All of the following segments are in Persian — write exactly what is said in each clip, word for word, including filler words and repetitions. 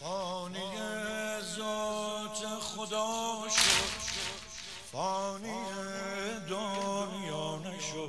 فانی ذات خدا شد، فانی دنیا نشد.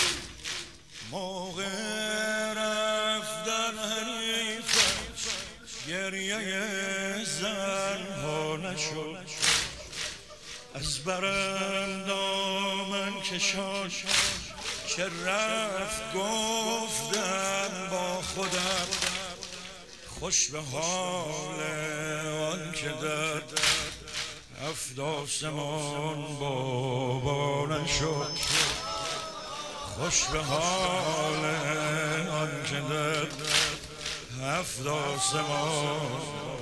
موقع رفتن حریفش گریه زنها نشد. از برم دامن کشان که رفت گفتم با خودم، خوش به حال آن که در هفت آسمان بابا نشد. خوش به حال آن که در هفت آسمان.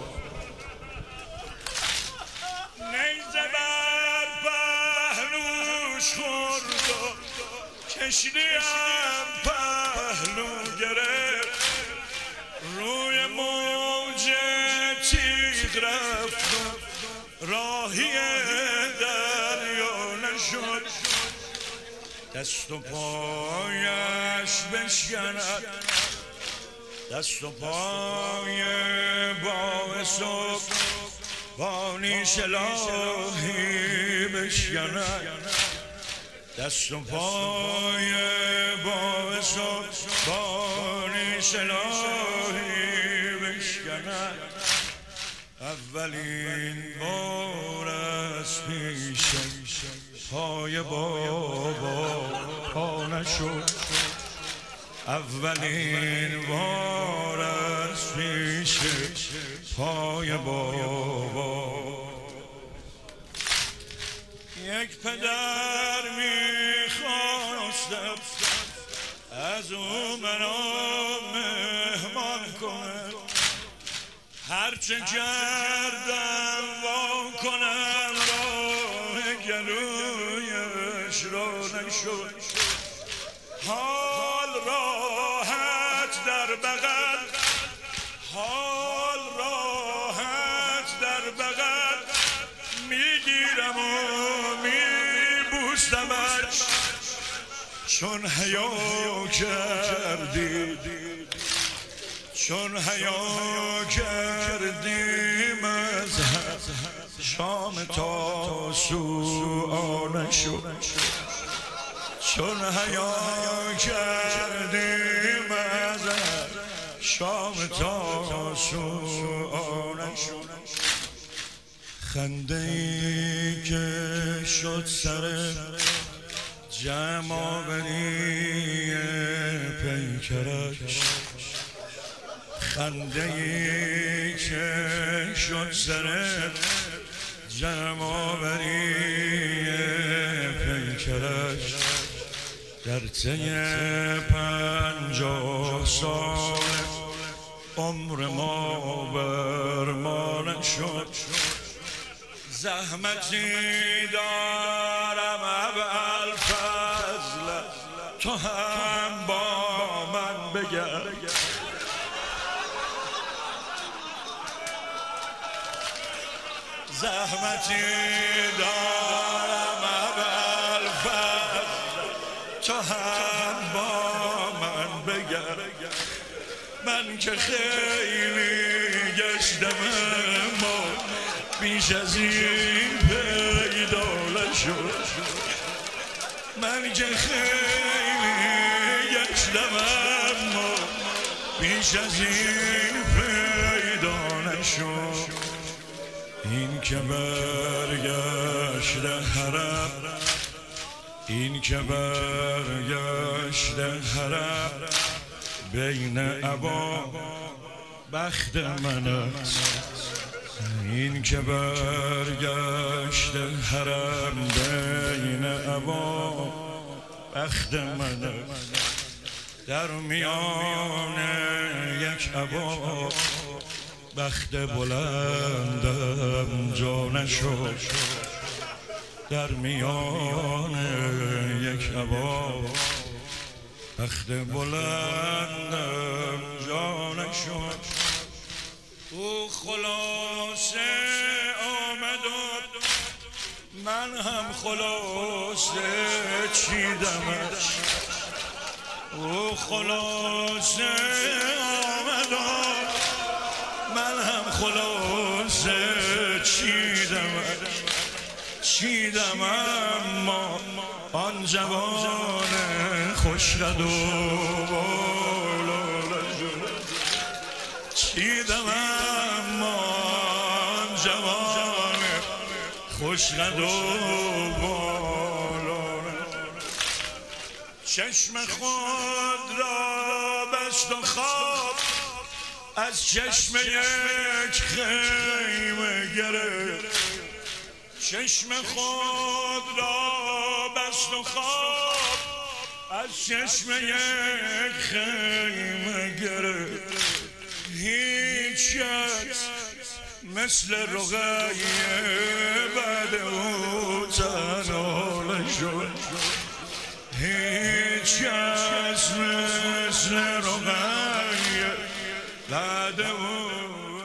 نیزه بر پهلوش خورد و کشتیم پهلو گرفت، روی موج تیغ رفت و راهی دریا نشد. دست و پایش بشکند، دست و پای باعث و بانی شلاحی بشکند. دست و پای باعث و بانی شلاحی بشکند. اولین بار از پیش پای بابا پا نشد. اولین بار از پیش پای بابا. یک پدر میخواستم از او منو مهمان کنم، هرچه کردم وا کنم راه گلویش رو نشد. حال راحت در بغل، حال راحت در بغل، میگیرم و میبوسمش. چون حیا کردی، چون حیا کردیم از شام تا سوء نشد. چون حیا کردیم از شام تا سوء نشد. خنده ای که شد سر جمع آوری پیکرش، خنده ای که شد سر جمع آوری پیکرش، در طی پنجاه سال عمر ما بر ما نشد. زحمتی دارم ابوالفضل، تو هم با من بگرد. زحمتی دارم ابوالفضل، تو هم با من بگرد. من که خیلی گشتم اما بیش از این پیدا نشد. من که خیلی گشتم اما بیش از این پیدا نشد. این که برگشته حرم، این که برگشته حرم، بین ابا بخت من است. این که برگشته حرم، بین ابا بخت من است. در میان یک ابا بخت بلندم جا نشد. در میان یک ابا بخت بلندم جا نشد. او خلاصه آمد و من هم خلاصه چیدمش. او خلاصه آمد و من هم خلاصه چیدم چیدم اما آن جوان خوشقد و چیدم اما آن جوان خوشقد و چشم خود را بست و خواب از چشم یک خیمه گرفت چشم خود را بست و خواب از چشم یک خیمه گرفت هیچ کس مثل رقیه بعد او تنها نشد هیچ کس مثل رقیه بعد او